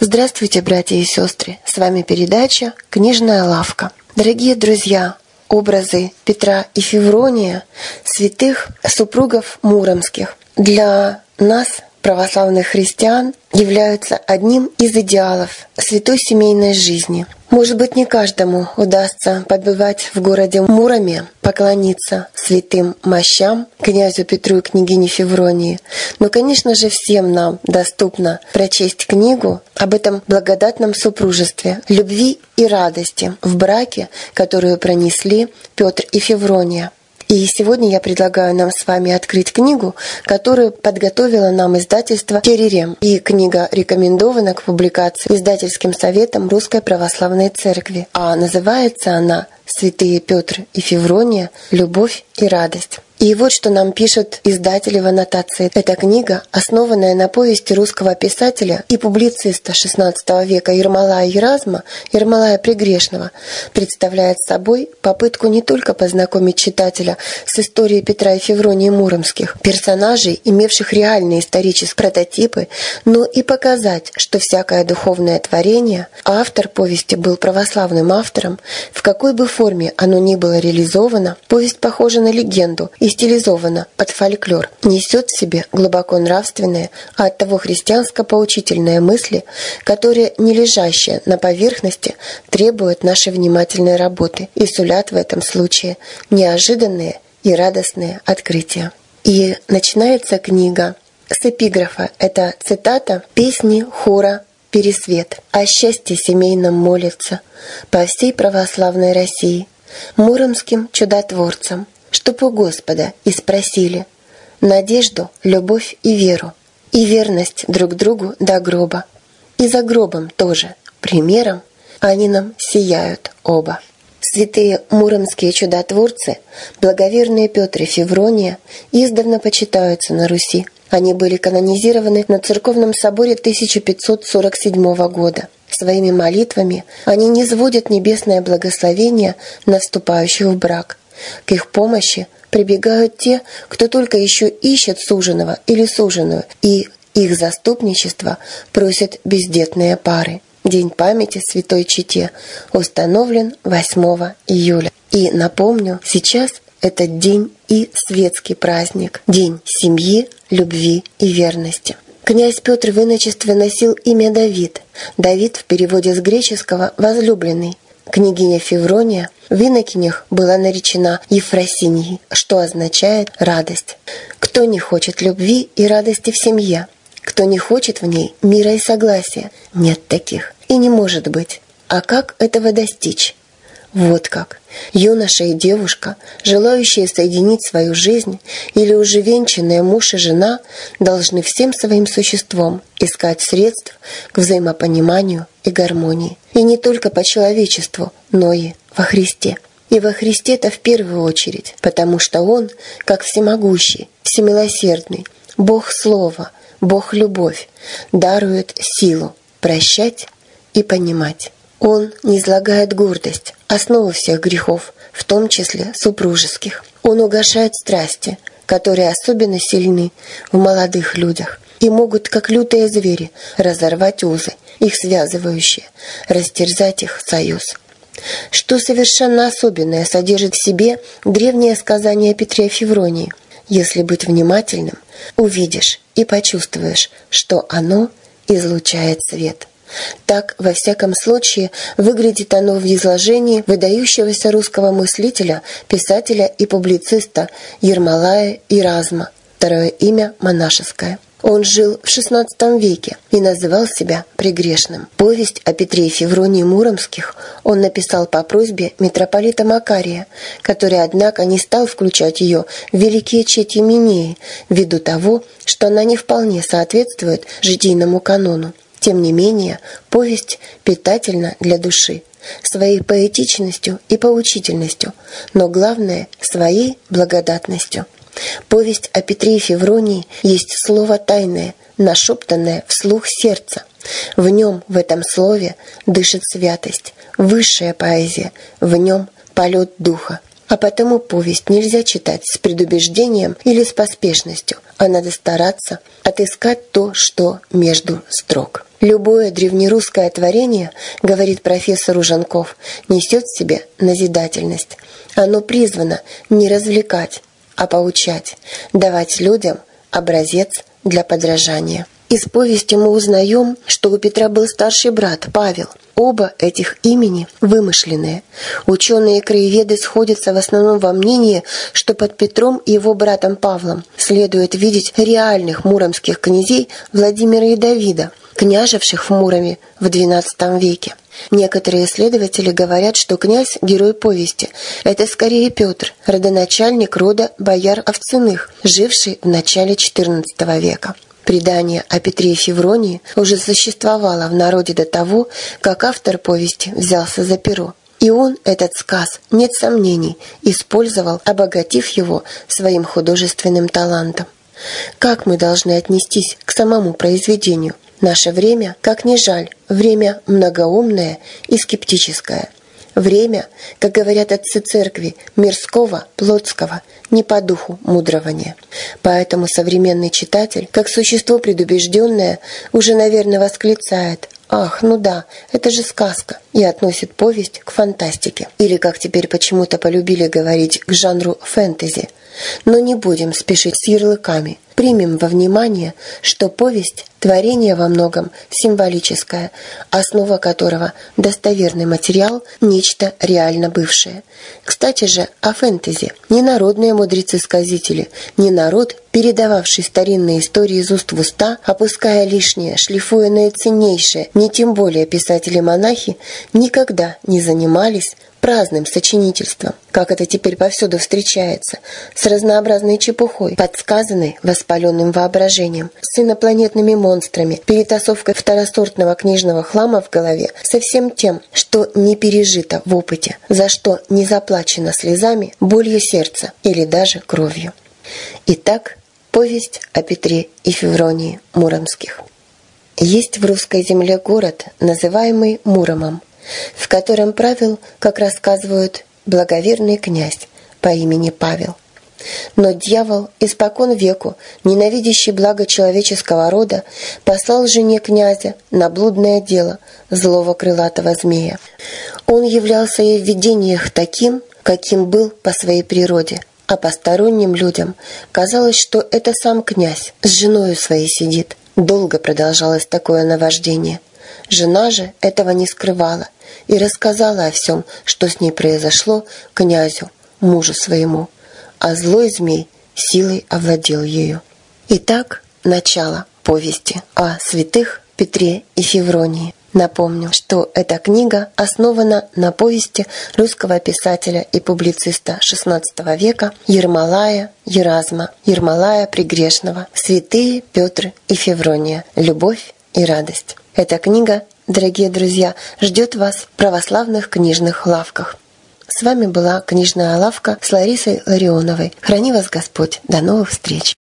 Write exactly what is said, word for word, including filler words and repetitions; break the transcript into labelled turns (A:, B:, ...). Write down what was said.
A: Здравствуйте, братья и сестры! С вами передача «Книжная лавка». Дорогие друзья, образы Петра и Феврония, святых супругов муромских, для нас, православных христиан, являются одним из идеалов святой семейной жизни. Может быть, не каждому удастся побывать в городе Муроме, поклониться святым мощам, князю Петру и княгине Февронии. Но, конечно же, всем нам доступно прочесть книгу об этом благодатном супружестве, любви и радости в браке, которую пронесли Петр и Феврония. И сегодня я предлагаю нам с вами открыть книгу, которую подготовило нам издательство «Теререм». И книга рекомендована к публикации издательским советом Русской Православной Церкви. А называется она «Святые Петр и Феврония. Любовь и радость». И вот что нам пишут издатели в аннотации. Эта книга, основанная на повести русского писателя и публициста шестнадцатого века Ермолая Еразма, Ермолая Прегрешного, представляет собой попытку не только познакомить читателя с историей Петра и Февронии Муромских, персонажей, имевших реальные исторические прототипы, но и показать, что всякое духовное творение, а автор повести был православным автором, в какой бы форме оно ни было реализовано, повесть похожа на легенду и стилизована под фольклор, несет в себе глубоко нравственные, а оттого христианско-поучительные мысли, которые, не лежащие на поверхности, требуют нашей внимательной работы и сулят в этом случае неожиданные и радостные открытия. И начинается книга с эпиграфа. Это цитата песни хора «Пересвет». «О счастье семейном молится по всей православной России, муромским чудотворцам, чтоб у Господа и спросили надежду, любовь и веру, и верность друг другу до гроба. И за гробом тоже, примером, они нам сияют оба». Святые муромские чудотворцы, благоверные Петр и Феврония, издавна почитаются на Руси. Они были канонизированы на Церковном соборе тысяча пятьсот сорок седьмого года. Своими молитвами они низводят небесное благословение на вступающих в брак. К их помощи прибегают те, кто только еще ищет суженого или суженую, и их заступничество просят бездетные пары. День памяти святой чете установлен восьмого июля. И напомню, сейчас этот день и светский праздник, день семьи, любви и верности. Князь Петр в иночестве носил имя Давид. Давид в переводе с греческого «возлюбленный». Княгиня Феврония в инокинях была наречена Ефросиньей, что означает «радость». Кто не хочет любви и радости в семье? Кто не хочет в ней мира и согласия? Нет таких. И не может быть. А как этого достичь? Вот как. Юноша и девушка, желающие соединить свою жизнь, или уже венчанные муж и жена, должны всем своим существом искать средств к взаимопониманию и гармонии. И не только по человечеству, но и во Христе. И во Христе-то в первую очередь, потому что Он, как всемогущий, всемилосердный, Бог Слова, Бог Любовь, дарует силу прощать и понимать. Он низлагает гордость, основу всех грехов, в том числе супружеских. Он угашает страсти, которые особенно сильны в молодых людях и могут, как лютые звери, разорвать узы, их связывающие, растерзать их союз. Что совершенно особенное содержит в себе древнее сказание о Петре и Февронии. Если быть внимательным, увидишь и почувствуешь, что оно излучает свет. Так, во всяком случае, выглядит оно в изложении выдающегося русского мыслителя, писателя и публициста Ермолая Еразма, второе имя монашеское. Он жил в шестнадцатом веке и называл себя Прегрешным. Повесть о Петре и Февронии Муромских он написал по просьбе митрополита Макария, который, однако, не стал включать ее в великие чети Минеи, ввиду того, что она не вполне соответствует житийному канону. Тем не менее, повесть питательна для души, своей поэтичностью и поучительностью, но главное – своей благодатностью. Повесть о Петре и Февронии есть слово тайное, нашептанное вслух сердца. В нем, в этом слове, дышит святость, высшая поэзия, в нем полет духа. А потому повесть нельзя читать с предубеждением или с поспешностью, а надо стараться отыскать то, что между строк. Любое древнерусское творение, говорит профессор Ужанков, несет в себе назидательность. Оно призвано не развлекать, а поучать, давать людям образец для подражания. Из повести мы узнаем, что у Петра был старший брат Павел. Оба этих имени вымышленные. Ученые и краеведы сходятся в основном во мнении, что под Петром и его братом Павлом следует видеть реальных муромских князей Владимира и Давида, княжевших в Муроме в двенадцатом веке. Некоторые исследователи говорят, что князь – герой повести. Это скорее Петр, родоначальник рода бояр Овцыных, живший в начале четырнадцатого века. Предание о Петре и Февронии уже существовало в народе до того, как автор повести взялся за перо. И он этот сказ, нет сомнений, использовал, обогатив его своим художественным талантом. Как мы должны отнестись к самому произведению? Наше время, как ни жаль, время многоумное и скептическое. Время, как говорят отцы церкви, мирского, плотского, не по духу мудрования. Поэтому современный читатель, как существо предубежденное, уже, наверное, восклицает: «Ах, ну да, это же сказка», и относит повесть к фантастике. Или, как теперь почему-то полюбили говорить, к жанру фэнтези. Но не будем спешить с ярлыками. Примем во внимание, что повесть – творение во многом символическое, основа которого – достоверный материал, нечто реально бывшее. Кстати же, о фэнтези. Не народные мудрецы-сказители, не народ, передававший старинные истории из уст в уста, опуская лишнее, шлифуя наиценнейшее, не тем более писатели-монахи, никогда не занимались праздным сочинительством, как это теперь повсюду встречается, с разнообразной чепухой, подсказанной воспаленным воображением, с инопланетными монстрами, перетасовкой второсортного книжного хлама в голове, со всем тем, что не пережито в опыте, за что не заплачено слезами, болью сердца или даже кровью. Итак, повесть о Петре и Февронии Муромских. Есть в русской земле город, называемый Муромом, в котором правил, как рассказывают, благоверный князь по имени Павел. Но дьявол, испокон веку, ненавидящий благо человеческого рода, послал жене князя на блудное дело злого крылатого змея. Он являлся ей в видениях таким, каким был по своей природе, а посторонним людям казалось, что это сам князь с женою своей сидит. Долго продолжалось такое наваждение. Жена же этого не скрывала и рассказала о всем, что с ней произошло, князю, мужу своему, а злой змей силой овладел ею. Итак, начало повести о святых Петре и Февронии. Напомню, что эта книга основана на повести русского писателя и публициста шестнадцатого века Ермолая Еразма, Ермолая Пригрешного «Святые Петр и Феврония. Любовь и радость». Эта книга, дорогие друзья, ждет вас в православных книжных лавках. С вами была книжная лавка с Ларисой Ларионовой. Храни вас Господь. До новых встреч!